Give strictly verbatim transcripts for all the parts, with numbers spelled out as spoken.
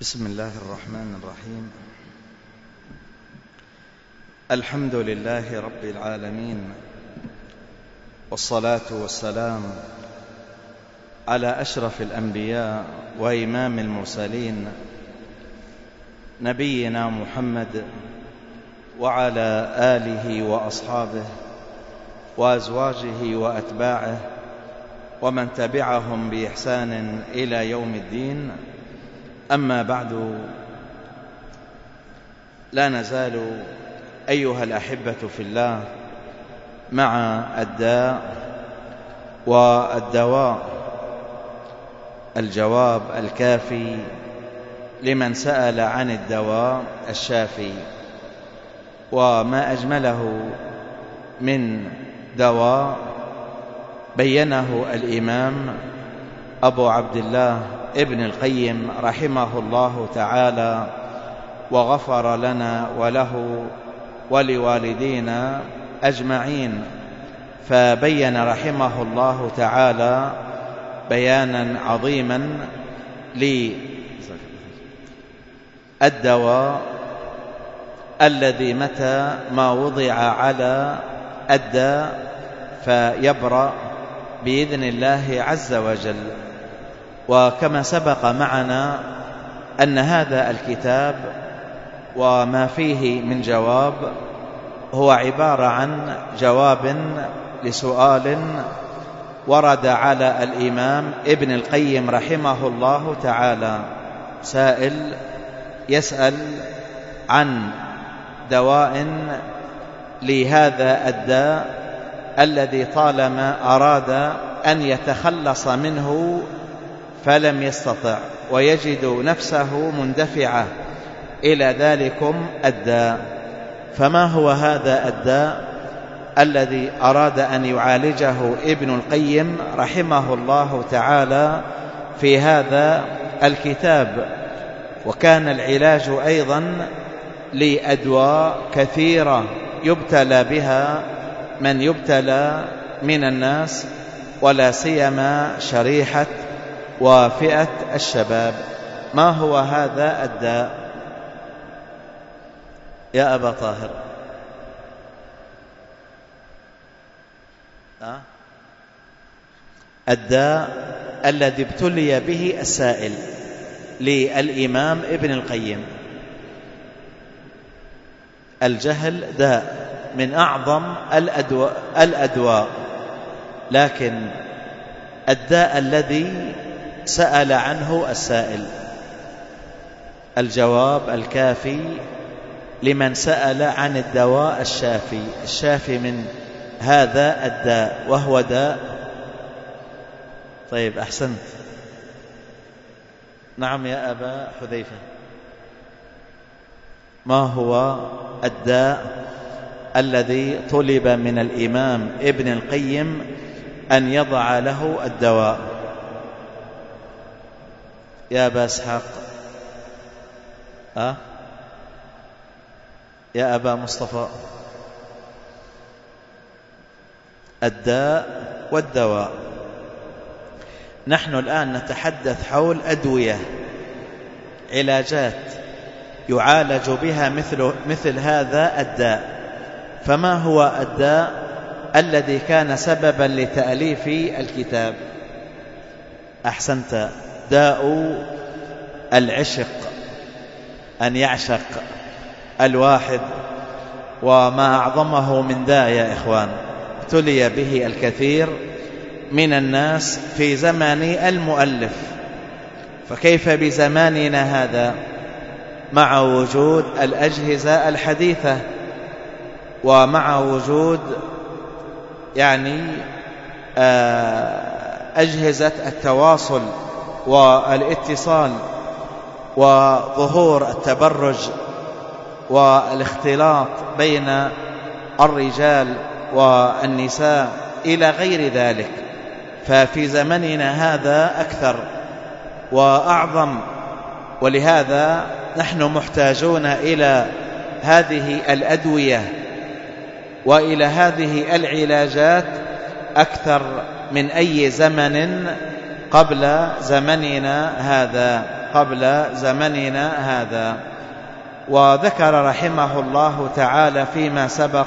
بسم الله الرحمن الرحيم. الحمد لله رب العالمين، والصلاة والسلام على أشرف الأنبياء وإمام المرسلين نبينا محمد وعلى آله وأصحابه وأزواجه وأتباعه ومن تبعهم بإحسان إلى يوم الدين. أما بعد، لا نزال أيها الأحبة في الله مع الداء والدواء، الجواب الكافي لمن سأل عن الدواء الشافي. وما أجمله من دواء بينه الإمام أبو عبد الله ابن القيم رحمه الله تعالى، وغفر لنا وله ولوالدينا أجمعين. فبين رحمه الله تعالى بيانا عظيما للدواء الذي متى ما وضع على الداء فيبرأ بإذن الله عز وجل. وكما سبق معنا أن هذا الكتاب وما فيه من جواب هو عبارة عن جواب لسؤال ورد على الإمام ابن القيم رحمه الله تعالى. سائل يسأل عن دواء لهذا الداء الذي طالما أراد أن يتخلص منه فلم يستطع، ويجد نفسه مندفعة إلى ذلكم الداء. فما هو هذا الداء الذي أراد أن يعالجه ابن القيم رحمه الله تعالى في هذا الكتاب؟ وكان العلاج أيضا لأدواء كثيرة يبتلى بها من يبتلى من الناس، ولا سيما شريحة وفئة الشباب. ما هو هذا الداء يا أبا طاهر؟ أه؟ الداء الذي ابتلي به السائل للإمام ابن القيم. الجهل داء من أعظم الأدواء, الأدواء لكن الداء الذي سأل عنه السائل، الجواب الكافي لمن سأل عن الدواء الشافي، الشافي من هذا الداء، وهو داء. طيب أحسنت. نعم يا أبا حذيفة، ما هو الداء الذي طلب من الإمام ابن القيم أن يضع له الدواء؟ يا أبا إسحاق، أه؟ يا أبا مصطفى، الداء والدواء. نحن الآن نتحدث حول أدوية، علاجات يعالج بها مثل, مثل هذا الداء. فما هو الداء الذي كان سببا لتأليف الكتاب؟ أحسنت، داء العشق، أن يعشق الواحد. وما أعظمه من داء يا إخوان، ابتلي به الكثير من الناس في زمن المؤلف، فكيف بزماننا هذا مع وجود الأجهزة الحديثة، ومع وجود يعني أجهزة التواصل والاتصال، وظهور التبرج والاختلاط بين الرجال والنساء إلى غير ذلك. ففي زمننا هذا أكثر وأعظم، ولهذا نحن محتاجون إلى هذه الأدوية وإلى هذه العلاجات أكثر من أي زمن قبل زمننا هذا. قبل زمننا هذا. وذكر رحمه الله تعالى فيما سبق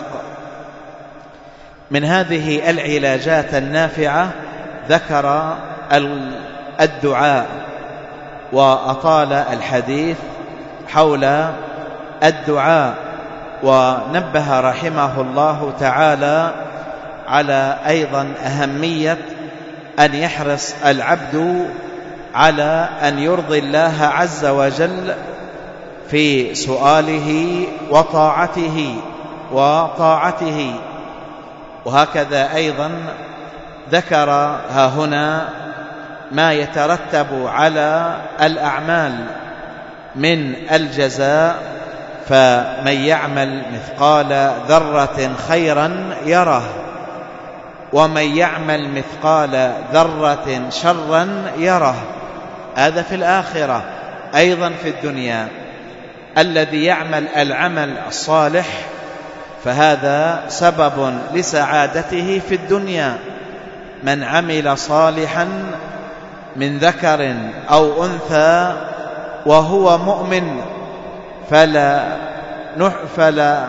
من هذه العلاجات النافعة ذكر الدعاء، وأطال الحديث حول الدعاء، ونبه رحمه الله تعالى على أيضا أهمية أن يحرص العبد على أن يرضي الله عز وجل في سؤاله وطاعته وطاعته. وهكذا أيضا ذكر ها هنا ما يترتب على الأعمال من الجزاء، فمن يعمل مثقال ذرة خيرا يره، ومن يعمل مثقال ذرة شرا يره. هذا في الآخرة. أيضا في الدنيا الذي يعمل العمل الصالح فهذا سبب لسعادته في الدنيا. من عمل صالحا من ذكر أو أنثى وهو مؤمن فلا فلا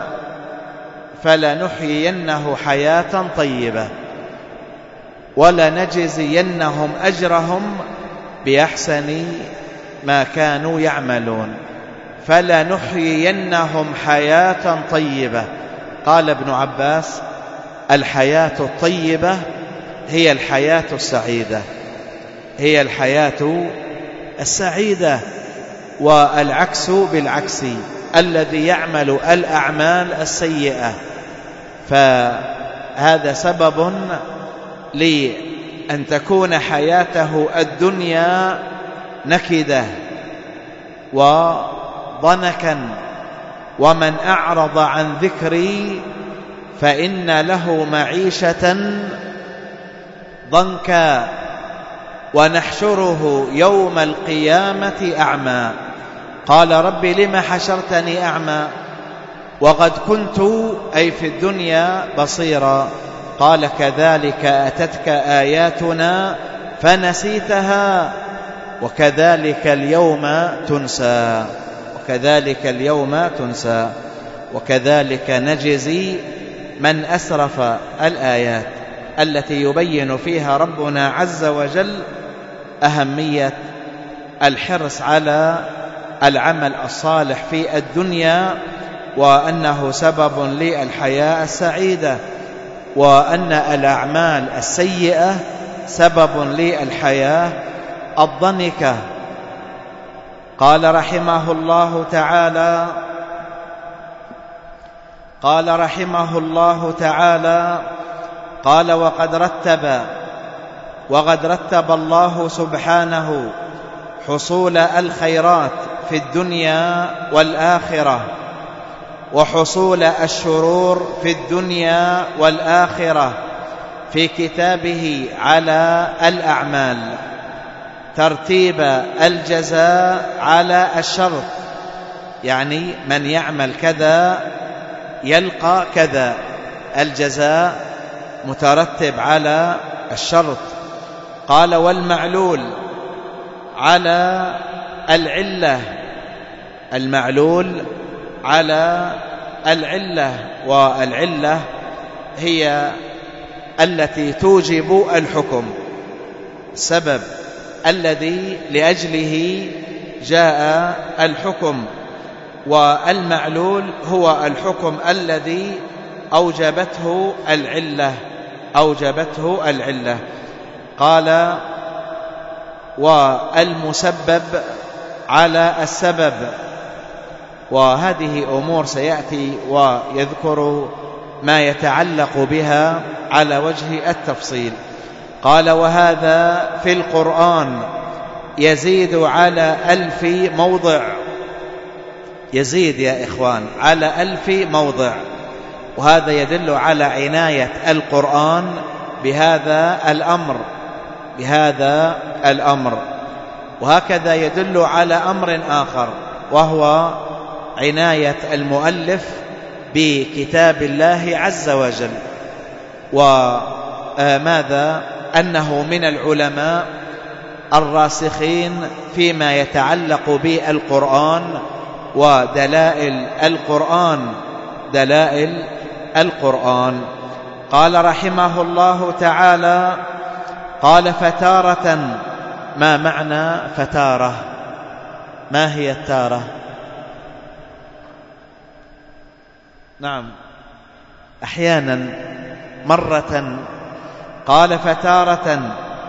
فلنحيينه حياة طيبة ولنجزينهم أجرهم بأحسن ما كانوا يعملون. فلنحيينهم حياة طيبة. قال ابن عباس: الحياة الطيبة هي الحياة السعيدة، هي الحياة السعيدة. والعكس بالعكس، الذي يعمل الأعمال السيئة فهذا سبب لأن تكون حياته الدنيا نكدة وضنكا. ومن أعرض عن ذكري فإن له معيشة ضنكا ونحشره يوم القيامة أعمى. قال: رب لم حشرتني أعمى وقد كنت أي في الدنيا بصيرا. قال: كذلك أتتك آياتنا فنسيتها وكذلك اليوم تنسى وكذلك اليوم تنسى وكذلك نجزي من أسرف الآيات التي يبين فيها ربنا عز وجل أهمية الحرص على العمل الصالح في الدنيا، وأنه سبب للحياة السعيدة، وأن الأعمال السيئة سبب للحياة الضنكة. قال رحمه الله تعالى قال رحمه الله تعالى قال وقد رتب وقد رتب الله سبحانه حصول الخيرات في الدنيا والآخرة وحصول الشرور في الدنيا والآخرة في كتابه على الأعمال، ترتيب الجزاء على الشرط، يعني من يعمل كذا يلقى كذا، الجزاء مترتب على الشرط. قال: والمعلول على العلة، المعلول على العلة، والعلة هي التي توجب الحكم، السبب الذي لأجله جاء الحكم، والمعلول هو الحكم الذي أوجبته العلة أوجبته العلة. قال: والمسبب على السبب. وهذه أمور سيأتي ويذكر ما يتعلق بها على وجه التفصيل. قال: وهذا في القرآن يزيد على ألف موضع، يزيد يا إخوان على ألف موضع، وهذا يدل على عناية القرآن بهذا الأمر بهذا الأمر. وهكذا يدل على أمر آخر، وهو عناية المؤلف بكتاب الله عز وجل. وماذا؟ أنه من العلماء الراسخين فيما يتعلق بالقرآن ودلائل القرآن دلائل القرآن. قال رحمه الله تعالى: قال فتارة. ما معنى فتارة؟ ما هي التارة؟ نعم، أحيانا، مرة. قال فتارة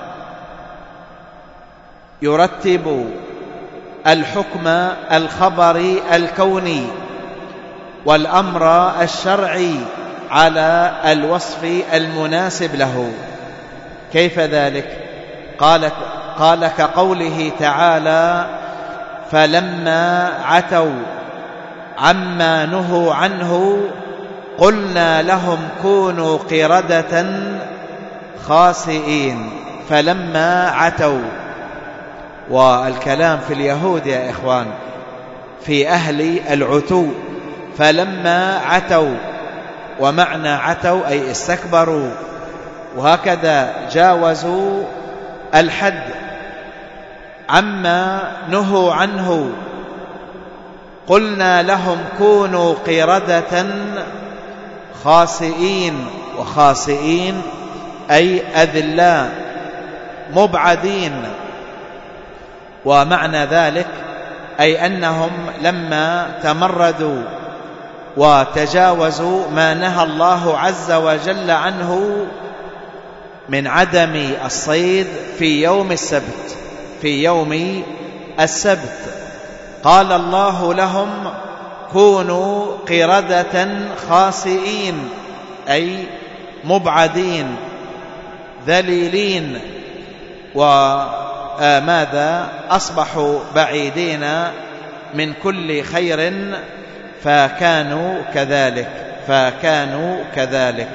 يرتب الحكم الخبري الكوني والأمر الشرعي على الوصف المناسب له. كيف ذلك؟ قال قال كقوله تعالى: فلما عتوا عما نهوا عنه قلنا لهم كونوا قردة خاسئين. فلما عتوا، والكلام في اليهود يا إخوان في أهل العتو. فلما عتوا، ومعنى عتوا أي استكبروا، وهكذا جاوزوا الحد. عما نهوا عنه قلنا لهم كونوا قردة خاسئين. وخاسئين أي أذلاء مبعدين. ومعنى ذلك أي أنهم لما تمردوا وتجاوزوا ما نهى الله عز وجل عنه من عدم الصيد في يوم السبت في يوم السبت قال الله لهم كونوا قردة خاسئين أي مبعدين ذليلين، وماذا أصبحوا بعيدين من كل خير، فكانوا كذلك فكانوا كذلك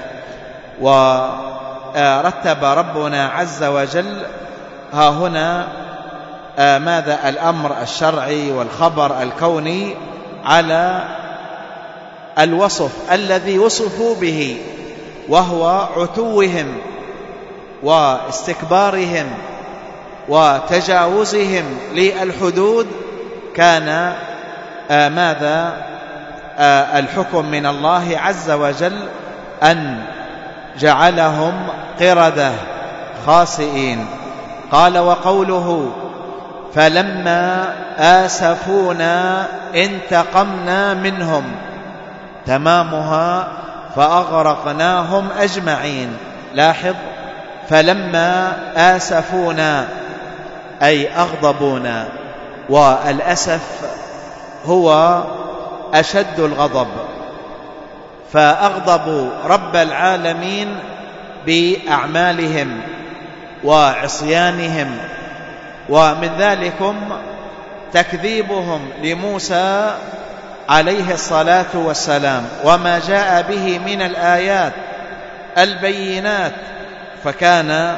ورتب ربنا عز وجل ها هنا ماذا الأمر الشرعي والخبر الكوني على الوصف الذي وصفوا به، وهو عتوهم واستكبارهم وتجاوزهم للحدود. كان آه ماذا آه الحكم من الله عز وجل أن جعلهم قردة خاسئين. قال: وقوله فلما آسفونا انتقمنا منهم، تمامها فأغرقناهم أجمعين. لاحظ: فلما آسفونا أي أغضبونا، والأسف هو أشد الغضب، فأغضبوا رب العالمين بأعمالهم وعصيانهم، ومن ذلكم تكذيبهم لموسى عليه الصلاة والسلام وما جاء به من الآيات البينات، فكان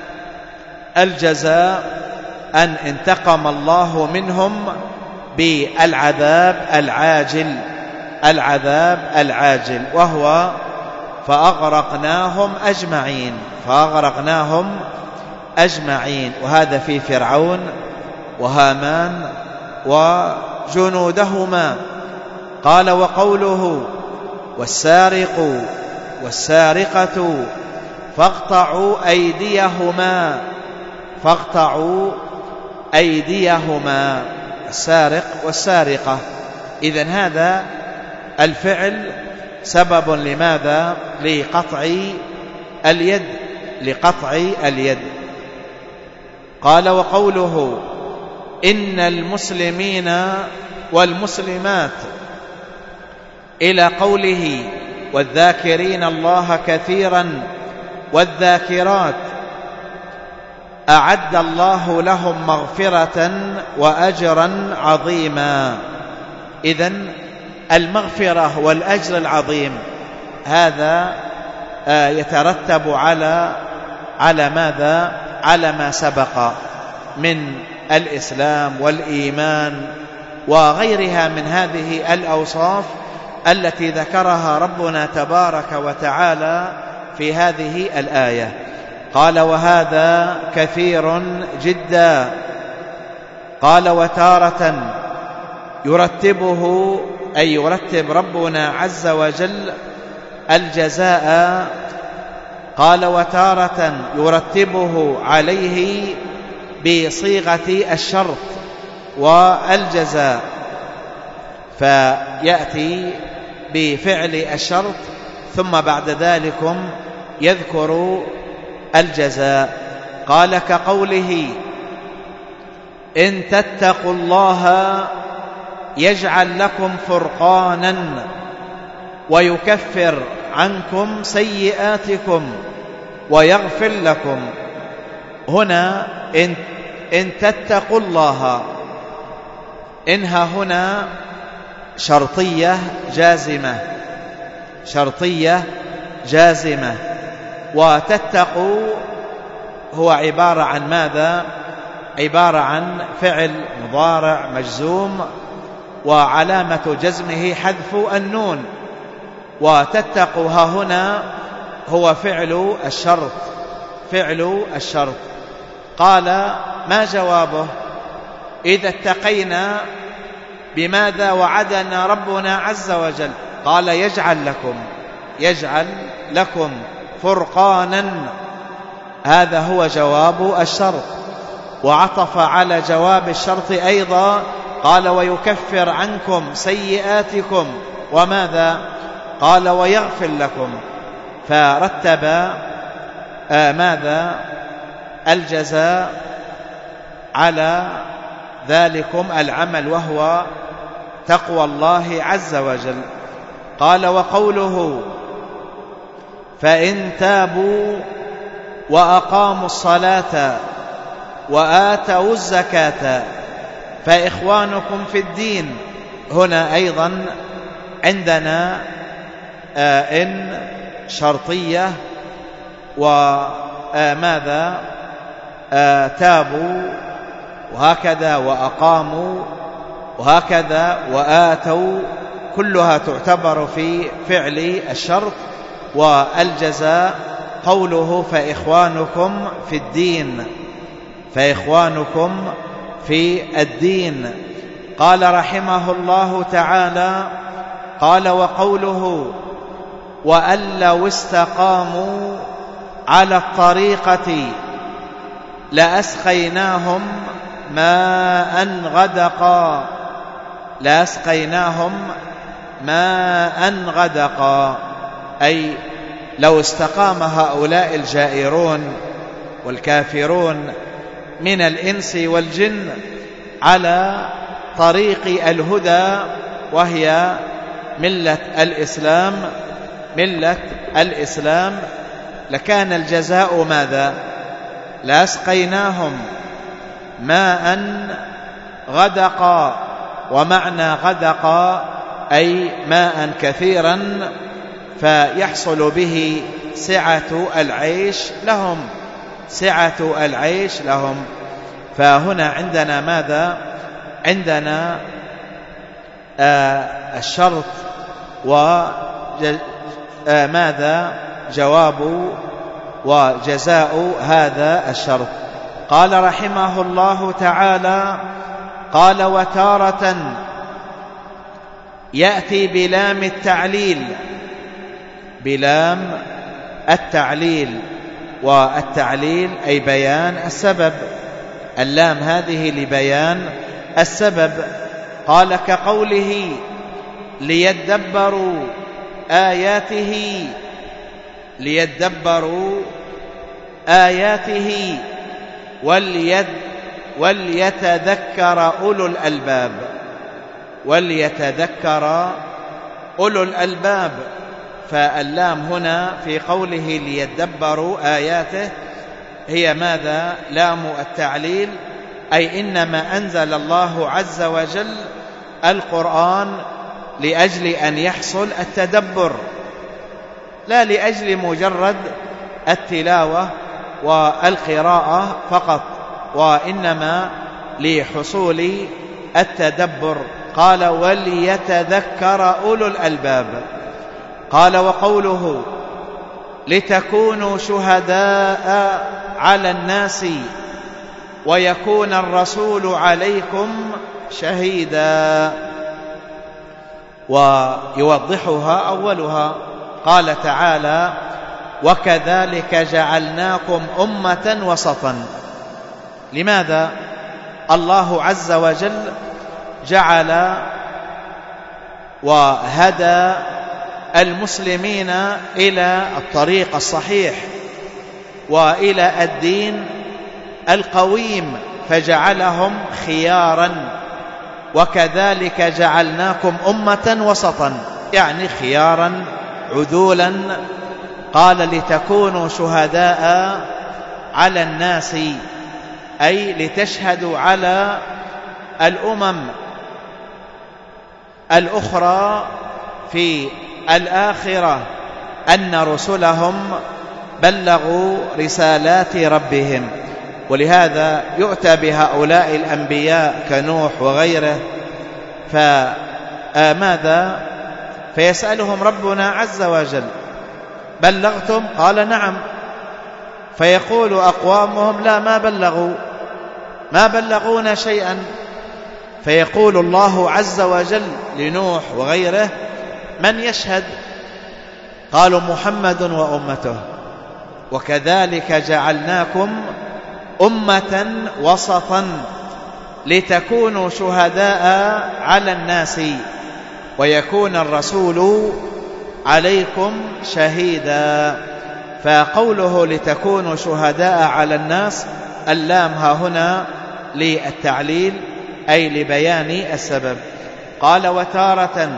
الجزاء أن انتقم الله منهم بالعذاب العاجل العذاب العاجل وهو فأغرقناهم أجمعين فأغرقناهم أجمعين. وهذا في فرعون وهامان وجنودهما. قال: وقوله والسارق والسارقة فاقطعوا أيديهما فاقطعوا أيديهما السارق والسارقة. إذن هذا الفعل سبب لماذا؟ لقطع اليد لقطع اليد. قال: وقوله إن المسلمين والمسلمات إلى قوله والذاكرين الله كثيرا والذاكرات أعد الله لهم مغفرة وأجرا عظيما. إذن المغفرة والأجر العظيم هذا يترتب على على ماذا؟ على ما سبق من الإسلام والإيمان وغيرها من هذه الأوصاف التي ذكرها ربنا تبارك وتعالى في هذه الآية. قال وهذا كثير جدا. قال وتارة يرتبه أي يرتب ربنا عز وجل الجزاء، قال وتارة يرتبه عليه بصيغة الشرط والجزاء، فيأتي بفعل الشرط ثم بعد ذلك يذكر الجزاء. قال كقوله إن تتقوا الله يجعل لكم فرقانا ويكفر عنكم سيئاتكم ويغفر لكم. هنا إن, إن تتقوا الله، إنها هنا شرطية جازمة، شرطية جازمة. وتتقوا هو عبارة عن ماذا؟ عبارة عن فعل مضارع مجزوم وعلامة جزمه حذف النون، وتتقوا ها هنا هو فعل الشرط، فعل الشرط. قال ما جوابه؟ إذا اتقينا بماذا وعدنا ربنا عز وجل؟ قال يجعل لكم، يجعل لكم فرقانا، هذا هو جواب الشرط. وعطف على جواب الشرط أيضا قال ويكفر عنكم سيئاتكم وماذا؟ قال ويغفر لكم، فرتب آه ماذا؟ الجزاء على ذلكم العمل وهو تقوى الله عز وجل. قال وقوله فإن تابوا وأقاموا الصلاة وآتوا الزكاة فإخوانكم في الدين. هنا أيضا عندنا آه إن شرطية وماذا آه تابوا وهكذا وأقاموا وهكذا وآتوا، كلها تعتبر في فعل الشرط. والجزاء قوله فإخوانكم في الدين، فإخوانكم في الدين. قال رحمه الله تعالى قال وقوله وأن لو استقاموا على الطريقة لأسقيناهم ماء غدقا، لأسقيناهم ماء غدقا، أي لو استقام هؤلاء الجائرون والكافرون من الإنس والجن على طريق الهدى وهي ملة الإسلام، ملة الإسلام، لكان الجزاء ماذا؟ لأسقيناهم ماء غدقا. ومعنى غدقا أي ماء كثيرا فيحصل به سعة العيش لهم، سعة العيش لهم. فهنا عندنا ماذا؟ عندنا آه الشرط وماذا جواب وجزاء هذا الشرط. قال رحمه الله تعالى قال وتارة يأتي بلام التعليل، بلام التعليل، والتعليل أي بيان السبب، اللام هذه لبيان السبب. قال كقوله ليدبروا آياته، ليدبروا آياته وليد وليتذكر أولو الألباب، وليتذكر أولو الألباب. فاللام هنا في قوله ليدبروا آياته هي ماذا؟ لام التعليل، أي إنما أنزل الله عز وجل القرآن لأجل أن يحصل التدبر، لا لأجل مجرد التلاوة والقراءة فقط، وإنما لحصول التدبر. قال وليتذكر أولو الألباب. قال وقوله لتكونوا شهداء على الناس ويكون الرسول عليكم شهيدا. ويوضحها أولها قال تعالى: وكذلك جعلناكم أمة وسطا. لماذا الله عز وجل جعل وهدى المسلمين إلى الطريق الصحيح وإلى الدين القويم فجعلهم خيارا؟ وكذلك جعلناكم أمة وسطا، يعني خيارا عدولا. قال: لتكونوا شهداء على الناس، أي لتشهدوا على الأمم الأخرى في الآخرة أن رسلهم بلغوا رسالات ربهم. ولهذا يؤتى بهؤلاء الأنبياء كنوح وغيره، فماذا فيسألهم ربنا عز وجل: بلغتم؟ قال: نعم. فيقول أقوامهم: لا، ما بلغوا ما بلغونا شيئا. فيقول الله عز وجل لنوح وغيره: من يشهد؟ قالوا: محمد وأمته. وكذلك جعلناكم أمة وسطا لتكونوا شهداء على الناس ويكون الرسول عليكم شهيدا. فقوله لتكونوا شهداء على الناس، اللام ها هنا للتعليل أي لبيان السبب. قال: وتارة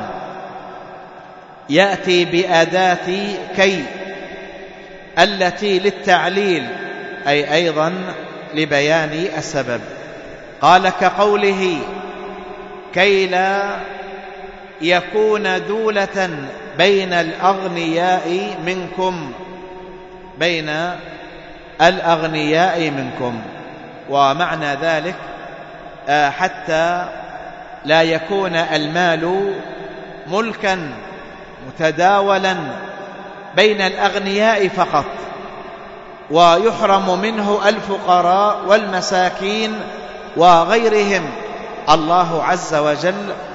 يأتي بأداة كي التي للتعليل أي أيضا لبيان السبب. قال: كقوله: كي لا يكون دولة بين الأغنياء منكم بين الأغنياء منكم. ومعنى ذلك حتى لا يكون المال ملكا متداولا بين الأغنياء فقط ويحرم منه الفقراء والمساكين وغيرهم. الله عز وجل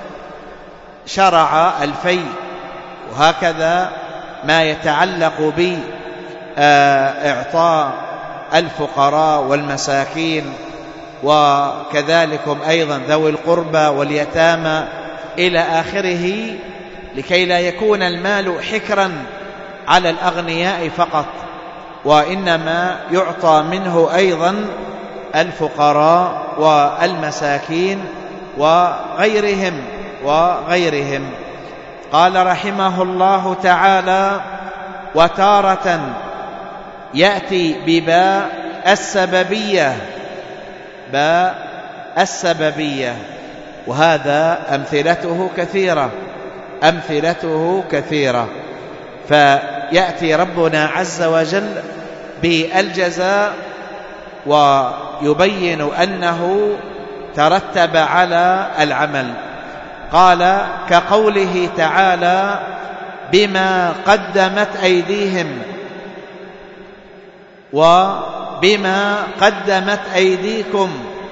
شرع الفيء، وهكذا ما يتعلق بإعطاء الفقراء والمساكين، وكذلكم أيضا ذوي القربى واليتامى إلى آخره، لكي لا يكون المال حكرا على الأغنياء فقط، وإنما يعطى منه أيضا الفقراء والمساكين وغيرهم وغيرهم. قال رحمه الله تعالى: وتارة يأتي بباء السببية، باء السببية، وهذا أمثلته كثيرة أمثلته كثيرة فيأتي ربنا عز وجل بالجزاء ويبين أنه ترتب على العمل. قال: كقوله تعالى: بما قدمت أيديهم، وبما قدمت أيديكم،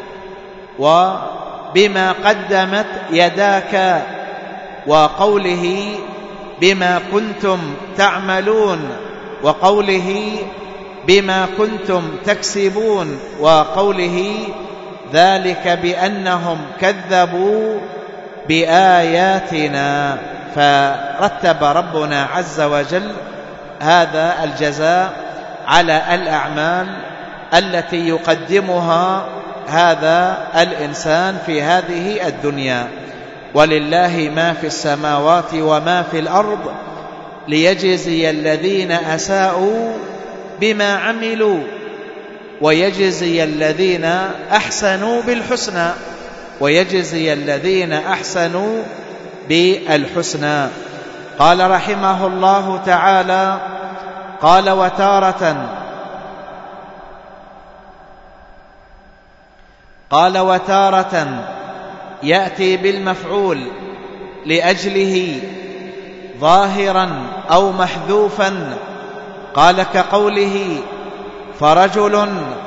وبما قدمت يداك، وقوله: بما كنتم تعملون، وقوله: بما كنتم تكسبون، وقوله: ذلك بأنهم كذبوا بآياتنا. فرتب ربنا عز وجل هذا الجزاء على الأعمال التي يقدمها هذا الإنسان في هذه الدنيا. ولله ما في السماوات وما في الأرض ليجزي الذين أساءوا بما عملوا ويجزي الذين أحسنوا بالحسنى ويجزي الذين أحسنوا بالحسنى. قال رحمه الله تعالى: قال: وتارة قال وتارة يأتي بالمفعول لأجله ظاهرا أو محذوفا قال كقوله فرجل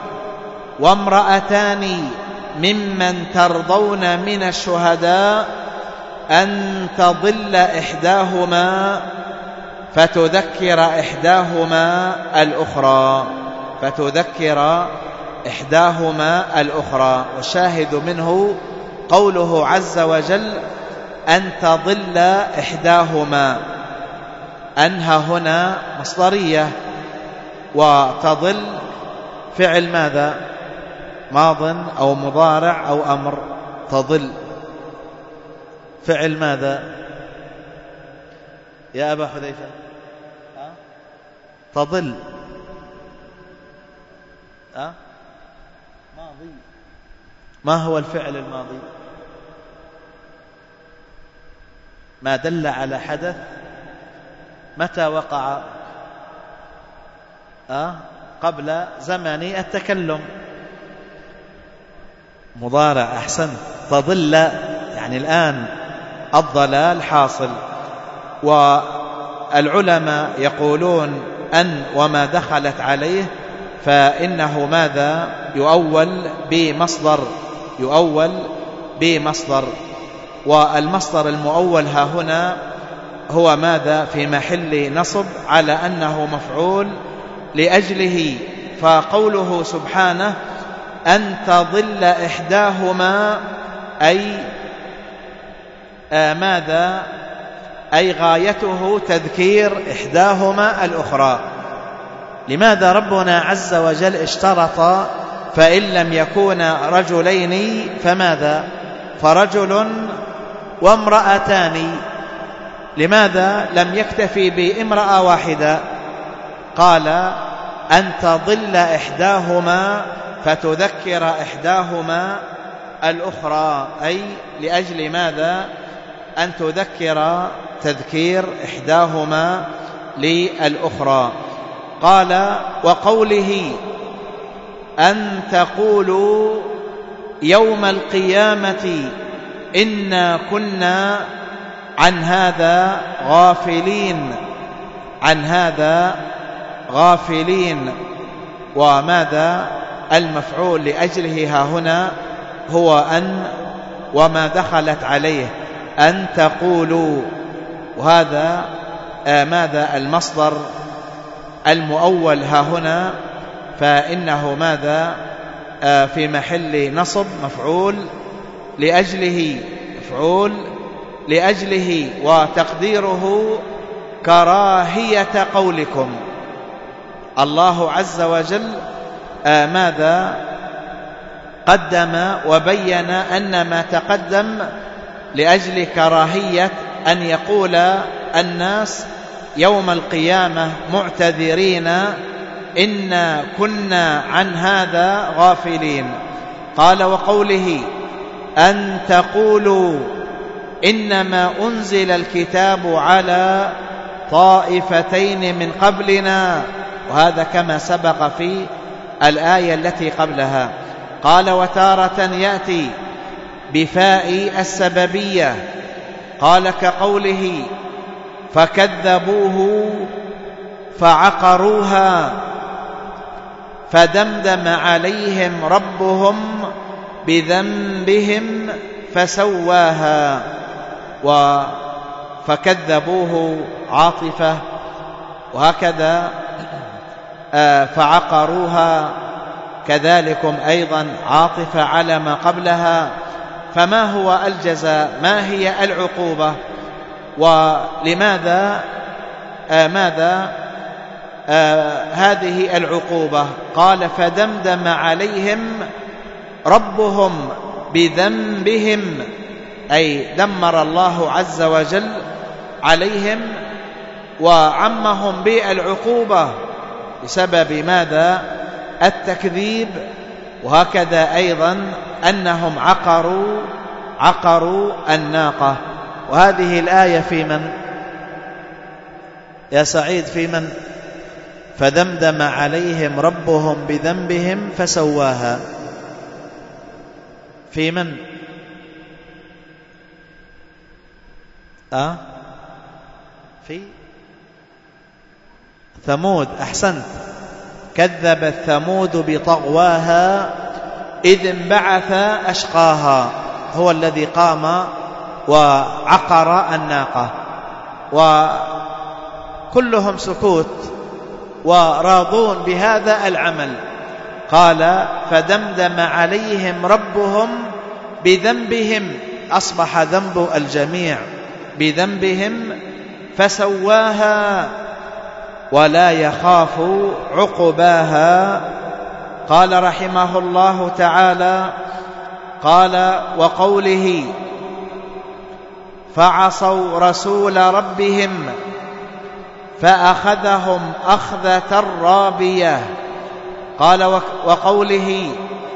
وامرأتان ممن ترضون من الشهداء أن تضل إحداهما فتذكر إحداهما الأخرى فتذكر إحداهما الأخرى. والشاهد منه قوله عز وجل أن تضل إحداهما. أنها هنا مصدرية، وتضل فعل ماذا؟ ماض أو مضارع أو أمر. تضل فعل ماذا يا أبا حذيفة؟ أه؟ تضل أه؟ ماضي. ما هو الفعل الماضي؟ ما دل على حدث متى وقع؟ أه؟ قبل زمن التكلم. مضارع. أحسن. تضل يعني الآن الضلال حاصل. والعلماء يقولون أن وما دخلت عليه فإنه ماذا؟ يؤول بمصدر يؤول بمصدر والمصدر المؤول ها هنا هو ماذا؟ في محل نصب على أنه مفعول لأجله. فقوله سبحانه أن تضل إحداهما أي آه ماذا؟ أي غايته تذكير إحداهما الأخرى. لماذا ربنا عز وجل اشترط فإن لم يكونا رجلين فماذا؟ فرجل وامرأتان. لماذا لم يكتفي بامرأة واحدة؟ قال أن تضل إحداهما فتذكر إحداهما الأخرى، أي لأجل ماذا؟ أن تذكر تذكير إحداهما للأخرى. قال وقوله أن تقولوا يوم القيامة إنا كنا عن هذا غافلين عن هذا غافلين. وماذا المفعول لأجله ها هنا؟ هو أن وما دخلت عليه أن تقولوا. وهذا آه ماذا؟ المصدر المؤول ها هنا فإنه ماذا؟ آه في محل نصب مفعول لأجله مفعول لأجله وتقديره كراهية قولكم. الله عز وجل آه ماذا؟ قدم وبين أن ما تقدم لأجل كراهية أن يقول الناس يوم القيامة معتذرين إنا كنا عن هذا غافلين. قال وقوله أن تقولوا إنما أنزل الكتاب على طائفتين من قبلنا. وهذا كما سبق في الآية التي قبلها. قال وتارة يأتي بفاء السببية. قال كقوله فكذبوه فعقروها فدمدم عليهم ربهم بذنبهم فسواها. فكذبوه عاطفة، وهكذا فعقروها كذلكم أيضا عاطفة على ما قبلها. فما هو الجزاء؟ ما هي العقوبة؟ ولماذا آه ماذا آه هذه العقوبة؟ قال فدمدم عليهم ربهم بذنبهم، أي دمر الله عز وجل عليهم وعمهم بالعقوبة بسبب ماذا؟ التكذيب. وهكذا أيضا أنهم عقروا عقروا الناقة. وهذه الآية في من؟ يا سعيد في من؟ فدمدم عليهم ربهم بذنبهم فسواها. في من؟ أه؟ في ثمود، أحسنت، كذبت ثمود بطغواها إذ انبعث أشقاها، هو الذي قام وعقر الناقة. وكلهم سكوت وراضون بهذا العمل. قال فدمدم عليهم ربهم بذنبهم، أصبح ذنب الجميع بذنبهم فسواها ولا يخاف عقباها. قال رحمه الله تعالى: قال وقوله فعصوا رسول ربهم فأخذهم أخذة رابية. قال وقوله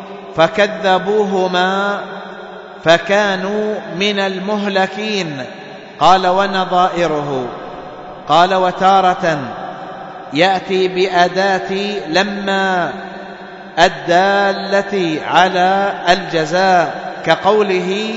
فكذبوهما فكانوا من المهلكين. قال ونظائره. قال وتارة يأتي بأداة لما الدالة على الجزاء كقوله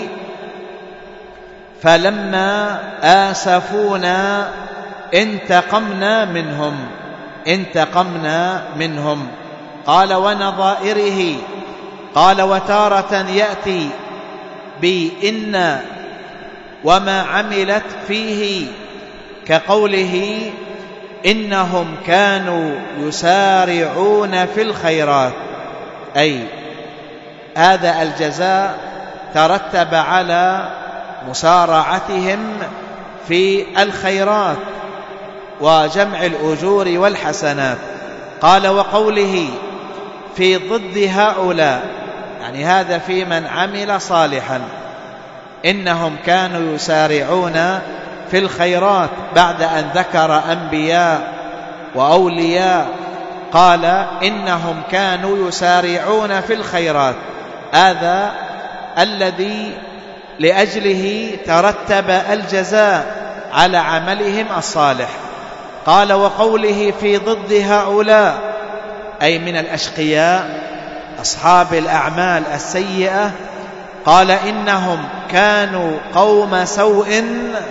فلما آسفونا انتقمنا منهم انتقمنا منهم. قال ونظائره. قال وتارة يأتي بإن وما عملت فيه كقوله إنهم كانوا يسارعون في الخيرات، أي هذا الجزاء ترتب على مسارعتهم في الخيرات وجمع الأجور والحسنات. قال وقوله في ضد هؤلاء، يعني هذا في من عمل صالحا، إنهم كانوا يسارعون في الخيرات بعد أن ذكر أنبياء وأولياء قال إنهم كانوا يسارعون في الخيرات، هذا الذي لأجله ترتب الجزاء على عملهم الصالح. قال وقوله في ضد هؤلاء، أي من الأشقياء أصحاب الأعمال السيئة. قال إنهم كانوا قوم سوء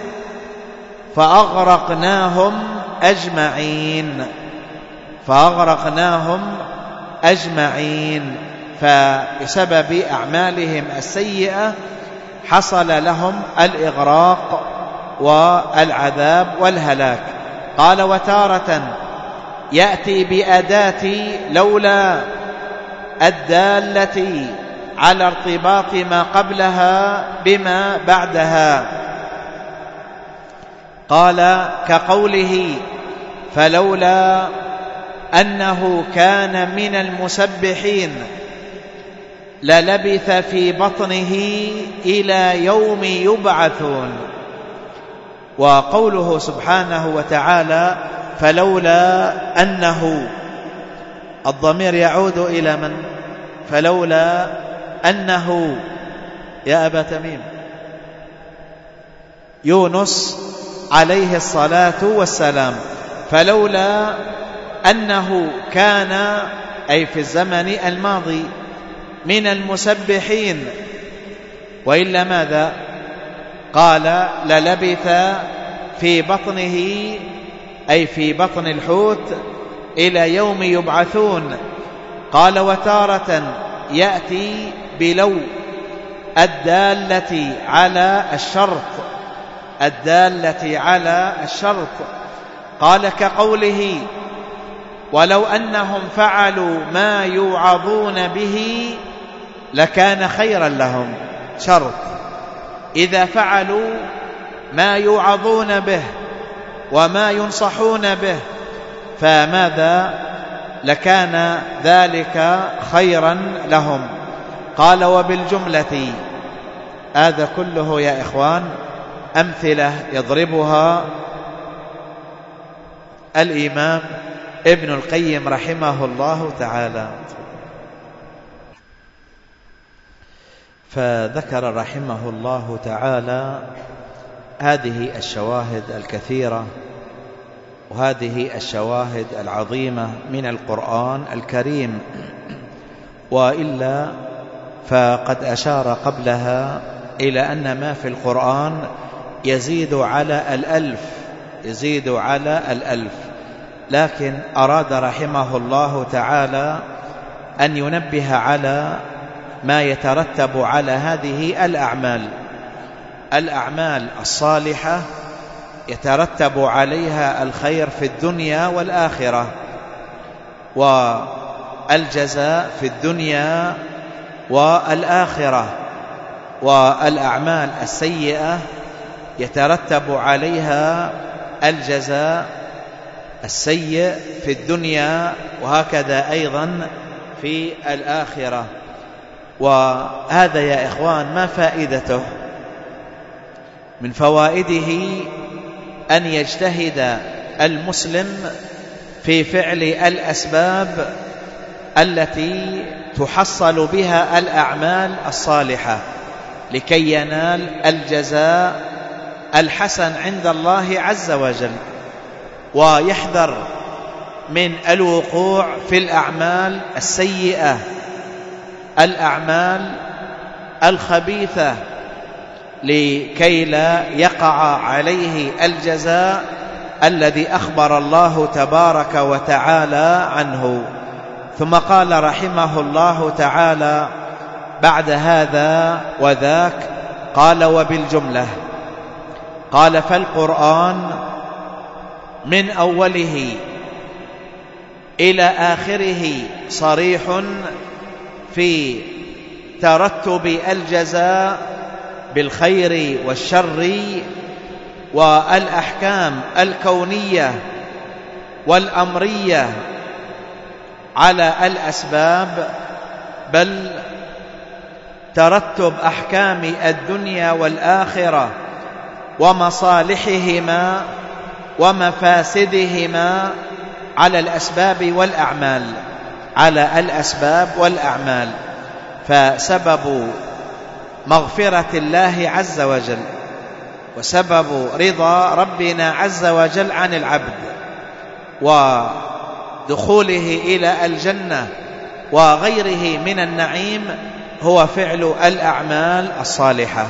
فأغرقناهم أجمعين فأغرقناهم أجمعين فبسبب أعمالهم السيئة حصل لهم الإغراق والعذاب والهلاك. قال وتارة يأتي بأداة لولا الدالة على ارتباط ما قبلها بما بعدها. قال كقوله فلولا أنه كان من المسبحين للبث في بطنه إلى يوم يبعثون. وقوله سبحانه وتعالى فلولا أنه، الضمير يعود إلى من؟ فلولا أنه يا أبا تميم يونس عليه الصلاة والسلام، فلولا أنه كان أي في الزمن الماضي من المسبحين، وإلا ماذا؟ قال للبث في بطنه أي في بطن الحوت إلى يوم يبعثون. قال وتارة يأتي بلو الدالة على الشرط الدالة على الشرط. قال كقوله ولو أنهم فعلوا ما يوعظون به لكان خيرا لهم. شرط، إذا فعلوا ما يوعظون به وما ينصحون به فماذا؟ لكان ذلك خيرا لهم. قال وبالجملة، هذا كله يا إخوان أمثلة يضربها الإمام ابن القيم رحمه الله تعالى. فذكر رحمه الله تعالى هذه الشواهد الكثيرة وهذه الشواهد العظيمة من القرآن الكريم، وإلا فقد أشار قبلها إلى أن ما في القرآن يزيد على الألف يزيد على الألف لكن أراد رحمه الله تعالى أن ينبه على ما يترتب على هذه الأعمال. الأعمال الصالحة يترتب عليها الخير في الدنيا والآخرة، والجزاء في الدنيا والآخرة، والأعمال السيئة يترتب عليها الجزاء السيء في الدنيا، وهكذا أيضا في الآخرة. وهذا يا إخوان ما فائدته؟ من فوائده أن يجتهد المسلم في فعل الأسباب التي تحصل بها الأعمال الصالحة لكي ينال الجزاء الحسن عند الله عز وجل، ويحذر من الوقوع في الأعمال السيئة، الأعمال الخبيثة، لكي لا يقع عليه الجزاء الذي أخبر الله تبارك وتعالى عنه. ثم قال رحمه الله تعالى بعد هذا وذاك، قال: وبالجملة، قال: فالقرآن من أوله إلى آخره صريح في ترتب الجزاء بالخير والشر والأحكام الكونية والأمرية على الأسباب، بل ترتب أحكام الدنيا والآخرة ومصالحهما ومفاسدهما على الأسباب والأعمال، على الأسباب والأعمال. فسبب مغفرة الله عز وجل وسبب رضا ربنا عز وجل عن العبد ودخوله إلى الجنة وغيره من النعيم هو فعل الأعمال الصالحة،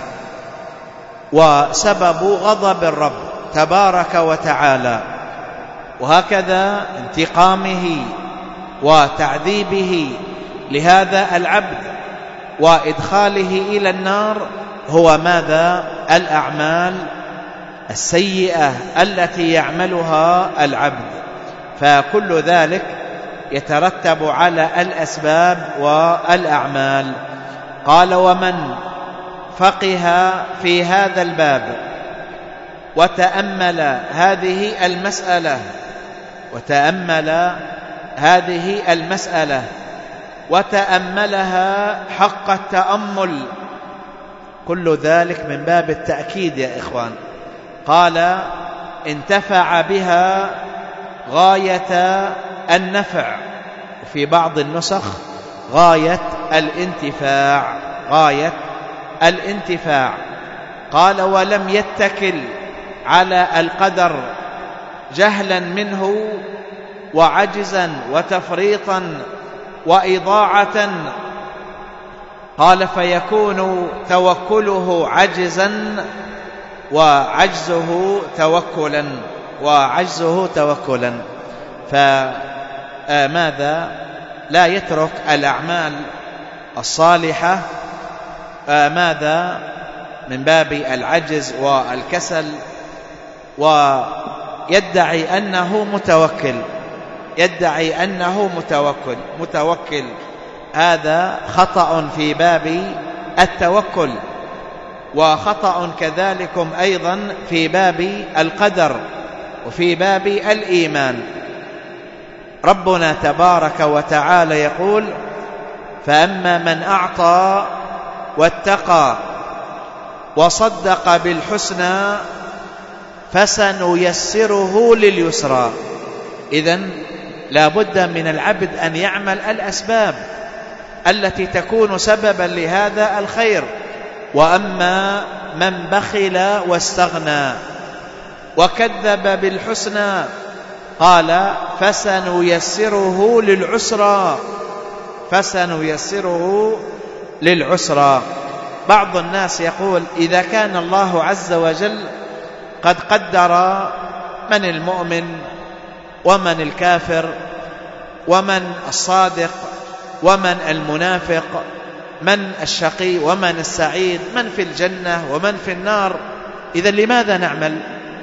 وسبب غضب الرب تبارك وتعالى، وهكذا انتقامه وتعذيبه لهذا العبد وإدخاله إلى النار هو ماذا؟ الأعمال السيئة التي يعملها العبد. فكل ذلك يترتب على الأسباب والأعمال. قال: ومن فقه في هذا الباب وتأمل هذه المسألة وتأمل هذه المسألة وتأملها حق التأمل، كل ذلك من باب التأكيد يا إخوان. قال: انتفع بها غاية النفع، وفي بعض النسخ غاية الانتفاع، غاية الانتفاع. قال: ولم يتكل على القدر جهلا منه وعجزا وتفريطا وإضاعة. قال: فيكون توكله عجزا وعجزه توكلا، وعجزه توكلا. فماذا؟ لا يترك الأعمال الصالحة ماذا؟ من باب العجز والكسل، ويدعي أنه متوكل، يدعي أنه متوكل متوكل هذا خطأ في باب التوكل، وخطأ كذلك أيضا في باب القدر وفي باب الإيمان. ربنا تبارك وتعالى يقول: فأما من أعطى واتقى وصدق بالحسنى فسنيسره لليسرى. إذن لا بد من العبد أن يعمل الأسباب التي تكون سببا لهذا الخير. وأما من بخل واستغنى وكذب بالحسنى قال: فسنيسره للعسرى، فسنيسره للعسرى. بعض الناس يقول: إذا كان الله عز وجل قد قدر من المؤمن ومن الكافر ومن الصادق ومن المنافق، من الشقي ومن السعيد، من في الجنة ومن في النار. إذن لماذا نعمل؟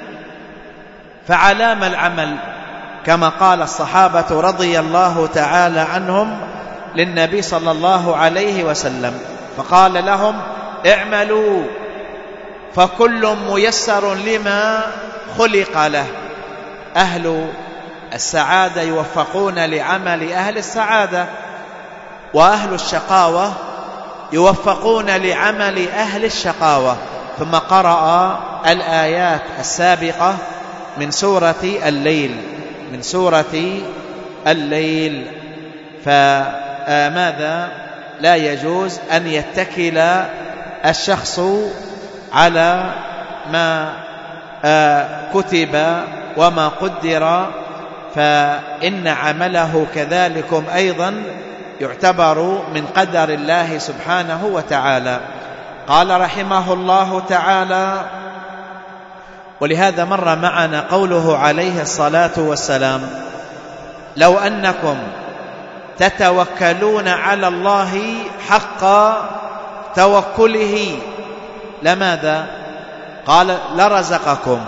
فعلام العمل؟ كما قال الصحابة رضي الله تعالى عنهم للنبي صلى الله عليه وسلم، فقال لهم: اعملوا فكل ميسر لما خلق له. أهل السعادة يوفقون لعمل أهل السعادة، وأهل الشقاوة يوفقون لعمل أهل الشقاوة. ثم قرأ الآيات السابقة من سورة الليل من سورة الليل فماذا؟ لا يجوز أن يتكل الشخص على ما كتب وما قدر، فإن عمله كذلكم أيضا يعتبر من قدر الله سبحانه وتعالى. قال رحمه الله تعالى: ولهذا مر معنا قوله عليه الصلاة والسلام: لو أنكم تتوكلون على الله حق توكله لماذا؟ قال: لرزقكم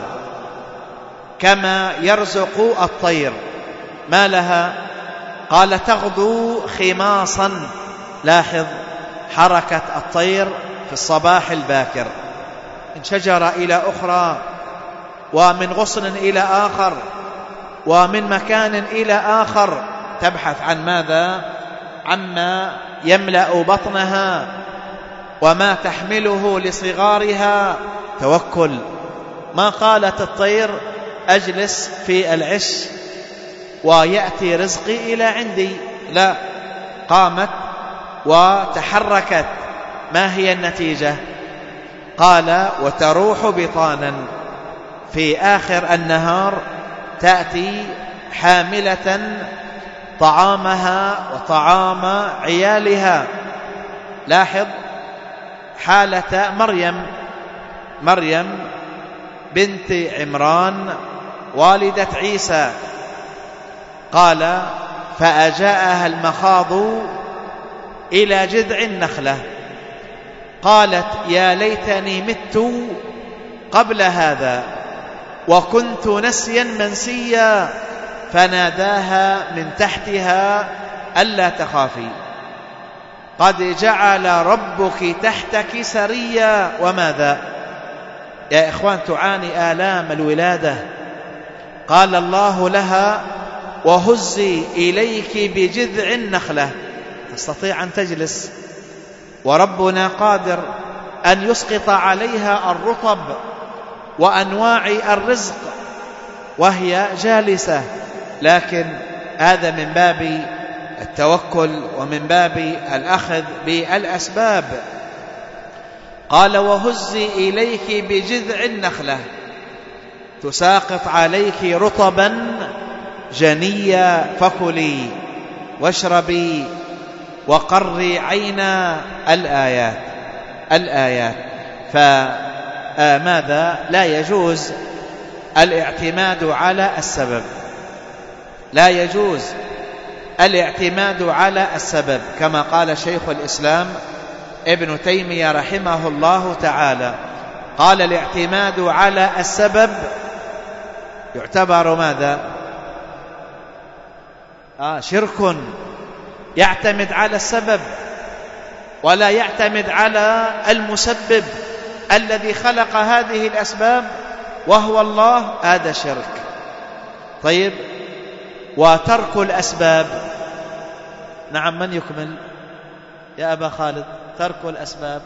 كما يرزق الطير. ما لها؟ قال: تغدو خماصا. لاحظ حركة الطير في الصباح الباكر، من شجرة إلى أخرى، ومن غصن إلى آخر، ومن مكان إلى آخر، تبحث عن ماذا؟ عما يملأ بطنها وما تحمله لصغارها. توكل. ما قالت الطير: أجلس في العش ويأتي رزقي إلى عندي، لا، قامت وتحركت. ما هي النتيجة؟ قال: وتروح بطانا، في آخر النهار تأتي حاملة طعامها وطعام عيالها. لاحظ حالة مريم مريم بنت عمران والدة عيسى. قال: فأجاءها المخاض إلى جذع النخلة، قالت: يا ليتني مت قبل هذا وكنت نسيا منسيا. فناداها من تحتها: ألا تخافي، قد جعل ربك تحتك سريا. وماذا يا إخوان؟ تعاني آلام الولادة. قال الله لها: وهزي إليك بجذع النخلة. تستطيع أن تجلس، وربنا قادر أن يسقط عليها الرطب وأنواع الرزق وهي جالسة، لكن هذا من باب التوكل ومن باب الأخذ بالأسباب. قال: وهزي إليك بجذع النخلة تساقط عليك رطبا جنيا، فكلي واشربي وقري عينا. الآيات الآيات فماذا؟ لا يجوز الاعتماد على السبب، لا يجوز الاعتماد على السبب، كما قال شيخ الإسلام ابن تيمية رحمه الله تعالى، قال: الاعتماد على السبب يعتبر ماذا؟ آه شرك. يعتمد على السبب ولا يعتمد على المسبب الذي خلق هذه الأسباب وهو الله، هذا شرك. طيب، وترك الأسباب. نعم، من يكمل يا أبا خالد؟ ترك الأسباب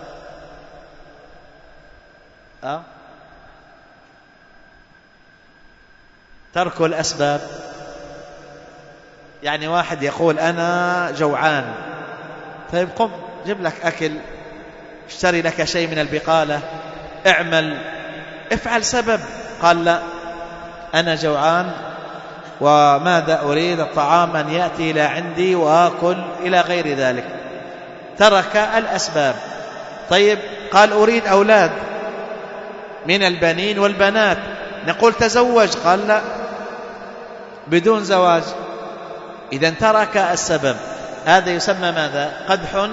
أه؟ ترك الأسباب يعني واحد يقول: أنا جوعان، طيب قم جيب لك أكل، اشتري لك شيء من البقالة، اعمل، افعل سبب. قال: لا، أنا جوعان وماذا أريد؟ الطعام أن يأتي إلى عندي وآكل إلى غير ذلك. ترك الأسباب. طيب، قال: أريد أولاد من البنين والبنات، نقول تزوج. قال: لا، بدون زواج، إذن ترك السبب. هذا يسمى ماذا؟ قدح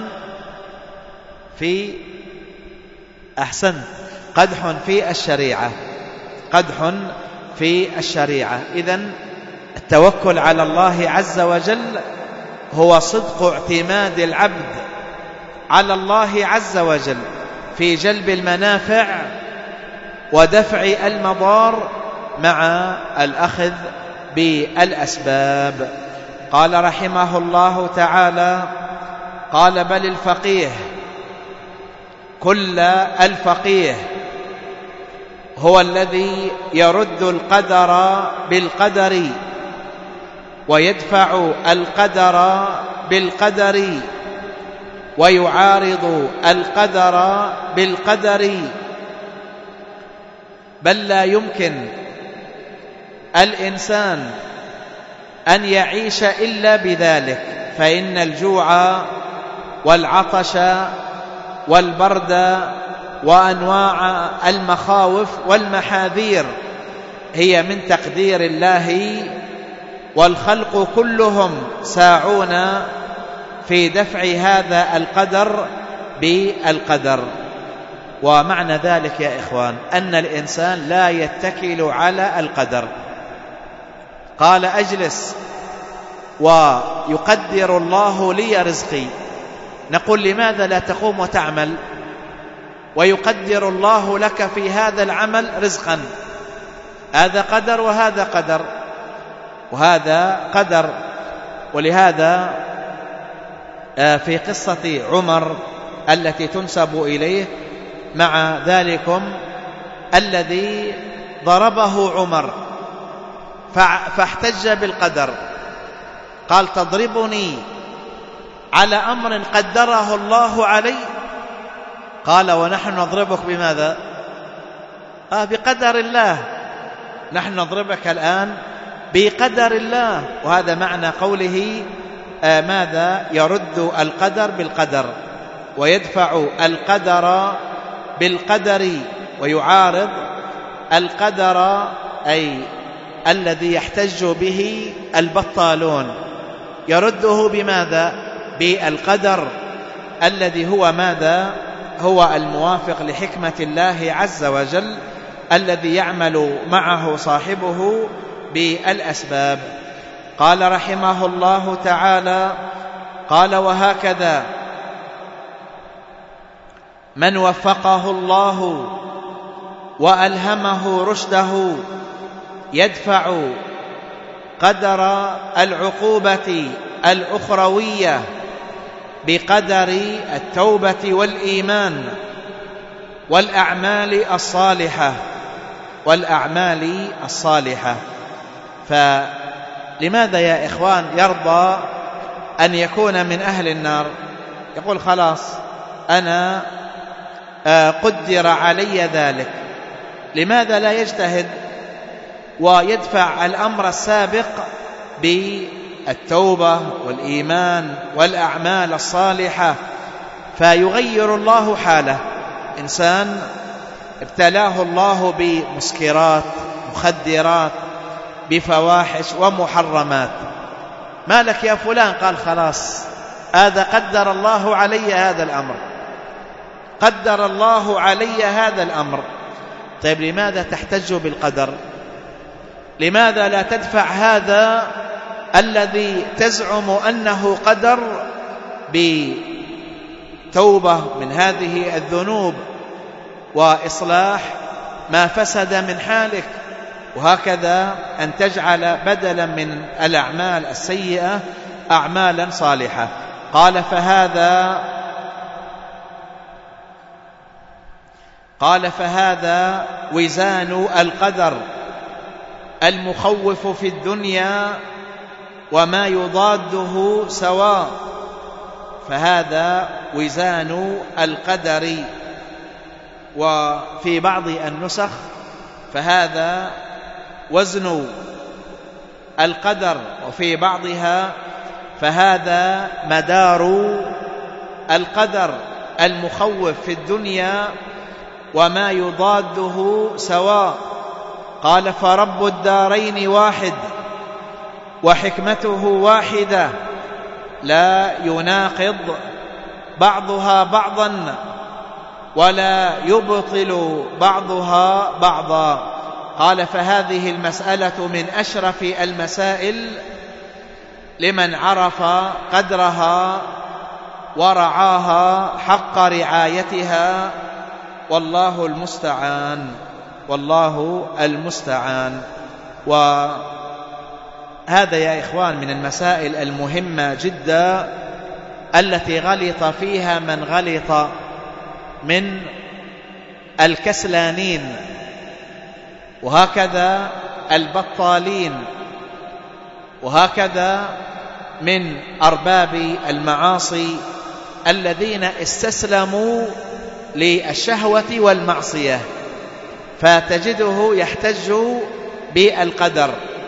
في أحسن قدح في الشريعة، قدح في الشريعة. إذن التوكل على الله عز وجل هو صدق اعتماد العبد على الله عز وجل في جلب المنافع ودفع المضار مع الأخذ بالأسباب. قال رحمه الله تعالى: قال: بل الفقيه كل الفقيه هو الذي يرد القدر بالقدر ويدفع القدر بالقدر ويعارض القدر بالقدر، بل لا يمكن الإنسان أن يعيش إلا بذلك، فإن الجوع والعطش والبرد وأنواع المخاوف والمحاذير هي من تقدير الله، والخلق كلهم ساعون في دفع هذا القدر بالقدر. ومعنى ذلك يا إخوان أن الإنسان لا يتكل على القدر. قال: أجلس ويقدر الله لي رزقي. نقول: لماذا لا تقوم وتعمل ويقدر الله لك في هذا العمل رزقا؟ هذا قدر وهذا قدر وهذا قدر. ولهذا في قصة عمر التي تنسب إليه مع ذلكم الذي ضربه عمر فاحتج بالقدر، قال: تضربني على أمر قدره الله علي؟ قال: ونحن نضربك بماذا؟ آه بقدر الله، نحن نضربك الآن بقدر الله. وهذا معنى قوله آه ماذا؟ يرد القدر بالقدر ويدفع القدر بالقدر ويعارض القدر، أي الذي يحتج به البطالون، يرده بماذا؟ بالقدر الذي هو ماذا؟ هو الموافق لحكمة الله عز وجل الذي يعمل معه صاحبه بالأسباب. قال رحمه الله تعالى: قال: وهكذا من وفقه الله وألهمه رشده يدفع قدر العقوبة الأخروية بقدر التوبة والإيمان والأعمال الصالحة والأعمال الصالحة. فلماذا يا إخوان يرضى أن يكون من أهل النار؟ يقول: خلاص أنا قدر علي ذلك. لماذا لا يجتهد ويدفع الأمر السابق بالتوبة والإيمان والأعمال الصالحة فيغير الله حاله؟ إنسان ابتلاه الله بمسكرات، مخدرات، بفواحش ومحرمات، ما لك يا فلان؟ قال: خلاص هذا قدر الله علي هذا الأمر، قدر الله علي هذا الأمر. طيب لماذا تحتج بالقدر؟ لماذا لا تدفع هذا الذي تزعم أنه قدر بتوبة من هذه الذنوب وإصلاح ما فسد من حالك، وهكذا أن تجعل بدلا من الأعمال السيئة أعمالا صالحة. قال: فهذا قال فهذا وزان القدر المخوف في الدنيا وما يضاده سواء. فهذا وزان القدر. وفي بعض النسخ فهذا وزن القدر، وفي بعضها فهذا مدار القدر المخوف في الدنيا وما يضاده سواء. قال: فرب الدارين واحد وحكمته واحدة لا يناقض بعضها بعضا ولا يبطل بعضها بعضا. قال فهذه المسألة من أشرف المسائل لمن عرف قدرها ورعاها حق رعايتها، والله المستعان والله المستعان. وهذا يا إخوان من المسائل المهمة جدا التي غلط فيها من غلط من الكسلانين، وهكذا البطالين، وهكذا من أرباب المعاصي الذين استسلموا للشهوة والمعصية، فتجده يحتج بالقدر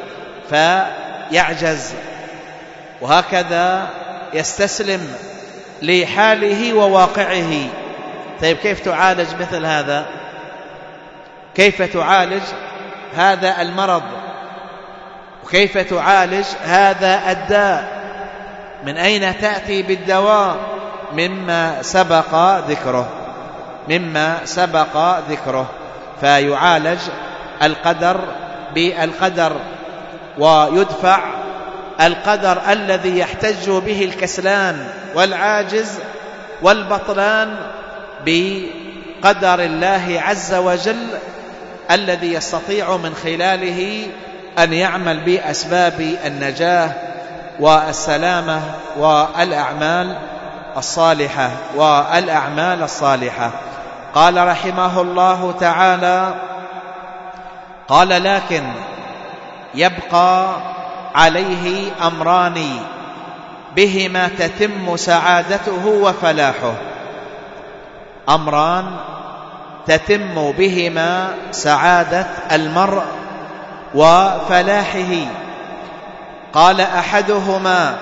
فيعجز، وهكذا يستسلم لحاله وواقعه. طيب كيف تعالج مثل هذا؟ كيف تعالج هذا المرض؟ وكيف تعالج هذا الداء؟ من أين تأتي بالدواء؟ مما سبق ذكره مما سبق ذكره فيعالج القدر بالقدر، ويدفع القدر الذي يحتج به الكسلان والعاجز والبطلان بقدر الله عز وجل الذي يستطيع من خلاله أن يعمل بأسباب النجاة والسلامة والأعمال الصالحة والأعمال الصالحة. قال رحمه الله تعالى: قال لكن يبقى عليه أمران بهما تتم سعادته وفلاحه. أمران تتم بهما سعادة المرء وفلاحه. قال: أحدهما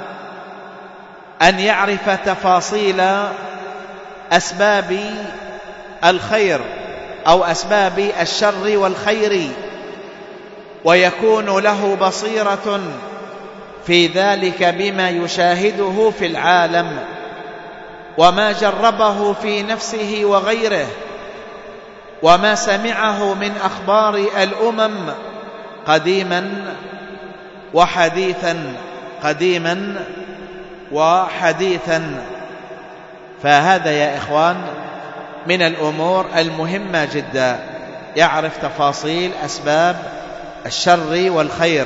أن يعرف تفاصيل أسباب الخير أو أسباب الشر والخير، ويكون له بصيرة في ذلك بما يشاهده في العالم وما جربه في نفسه وغيره، وما سمعه من أخبار الأمم قديما وحديثا قديما وحديثا. فهذا يا إخوان من الأمور المهمة جدا، يعرف تفاصيل أسباب الشر والخير،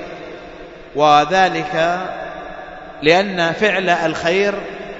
وذلك لأن فعل الخير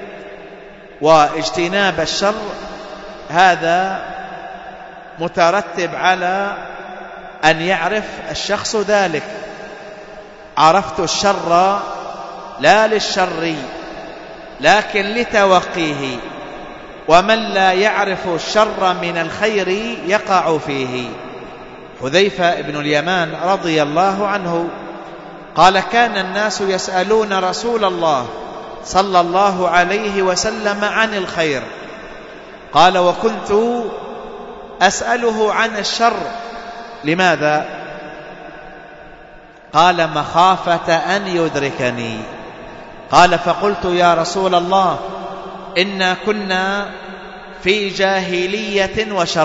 واجتناب الشر هذا مترتب على أن يعرف الشخص ذلك. عرفت الشر لا للشر لكن لتوقيه، ومن لا يعرف الشر من الخير يقع فيه. حذيفة بن اليمان رضي الله عنه قال: كان الناس يسألون رسول الله صلى الله عليه وسلم عن الخير، قال: وكنت أسأله عن الشر. لماذا؟ قال: مخافة أن يدركني. قال: فقلت يا رسول الله إنا كنا في جاهلية وشر،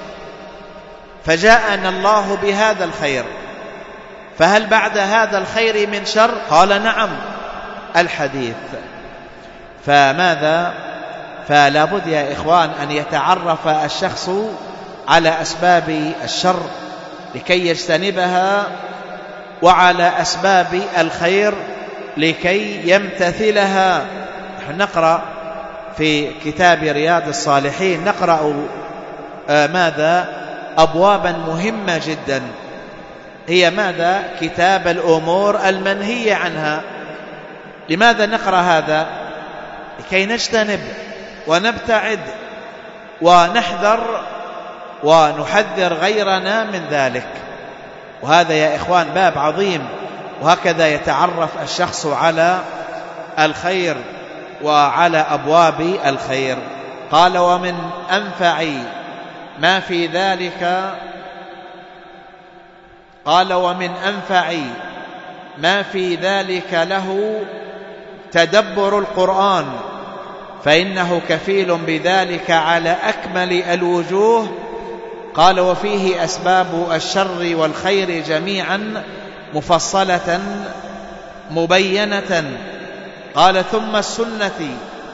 فجاءنا الله بهذا الخير، فهل بعد هذا الخير من شر؟ قال: نعم. الحديث. فماذا؟ فلا بد يا إخوان أن يتعرف الشخص على أسباب الشر لكي يجتنبها، وعلى أسباب الخير لكي يمتثلها. نحن نقرأ في كتاب رياض الصالحين نقرأ آه ماذا؟ أبوابا مهمة جدا، هي ماذا؟ كتاب الأمور المنهية عنها. لماذا نقرأ هذا؟ لكي نجتنب ونبتعد ونحذر ونحذر غيرنا من ذلك. وهذا يا إخوان باب عظيم، وهكذا يتعرف الشخص على الخير وعلى أبواب الخير. قال: ومن أنفع ما في ذلك قال ومن أنفع ما في ذلك له تدبر القرآن، فإنه كفيل بذلك على أكمل الوجوه. قال: وفيه أسباب الشر والخير جميعا مفصلة مبينة. قال: ثم السنة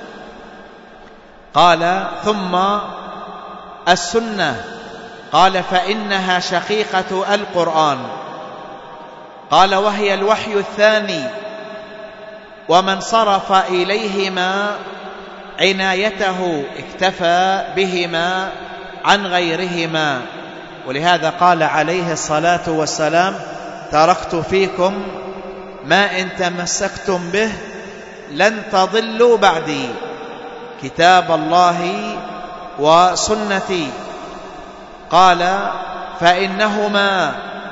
قال ثم السنة قال: فإنها شقيقة القرآن. قال: وهي الوحي الثاني، ومن صرف إليهما عنايته اكتفى بهما عن غيرهما. ولهذا قال عليه الصلاة والسلام: تركت فيكم ما إن تمسكتم به لن تضلوا بعدي، كتاب الله وسنتي. قال: فإنهما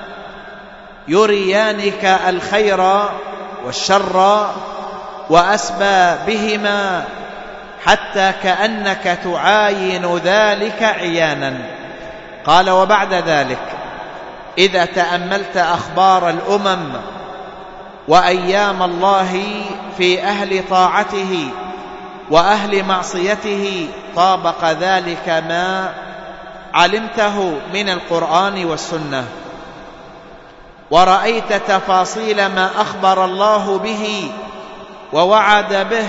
يريانك الخير والشر وأسبى بهما حتى كأنك تعاين ذلك عيانا. قال: وبعد ذلك إذا تأملت أخبار الأمم وأيام الله في أهل طاعته وأهل معصيته طابق ذلك ما علمته من القرآن والسنة، ورأيت تفاصيل ما أخبر الله به ووعد به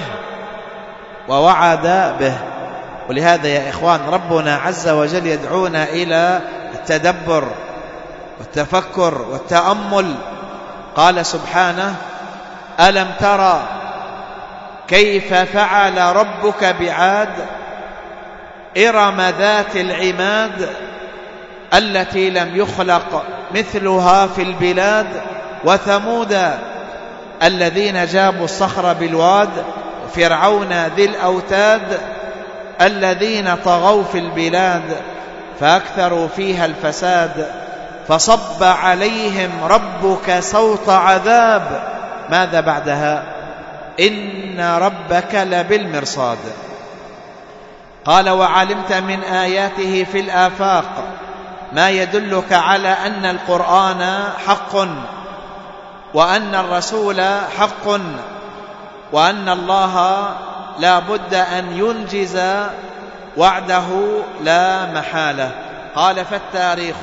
ووعد به. ولهذا يا إخوان ربنا عز وجل يدعونا إلى التدبر والتفكر والتأمل. قال سبحانه: ألم ترى كيف فعل ربك بعاد إرم ذات العماد التي لم يخلق مثلها في البلاد وثمود الذين جابوا الصخر بالواد فرعون ذي الأوتاد الذين طغوا في البلاد فأكثروا فيها الفساد فصب عليهم ربك سوط عذاب. ماذا بعدها؟ إن ربك لبالمرصاد. قال: وعلمت من آياته في الآفاق ما يدلك على أن القرآن حق، وأن الرسول حق، وأن الله لا بد أن ينجز وعده لا محالة. قال: فالتاريخ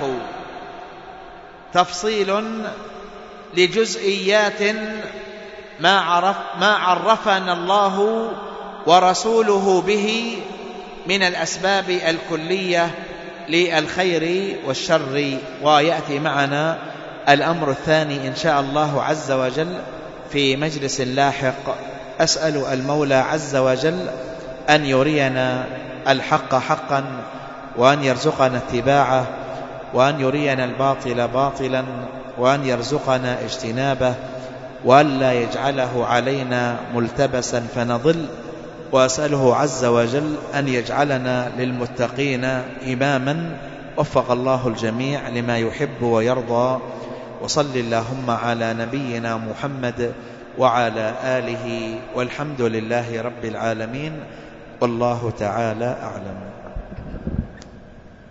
تفصيل لجزئيات ما عرف ما عرفنا الله ورسوله به من الأسباب الكلية للخير والشر. ويأتي معنا الأمر الثاني إن شاء الله عز وجل في مجلس لاحق. أسأل المولى عز وجل أن يرينا الحق حقا وأن يرزقنا اتباعه، وأن يرينا الباطل باطلا وأن يرزقنا اجتنابه، وأن لا يجعله علينا ملتبسا فنضل. وأسأله عز وجل أن يجعلنا للمتقين إماما. وفق الله الجميع لما يحب ويرضى. وصل اللهم على نبينا محمد وعلى آله، والحمد لله رب العالمين، والله تعالى أعلم.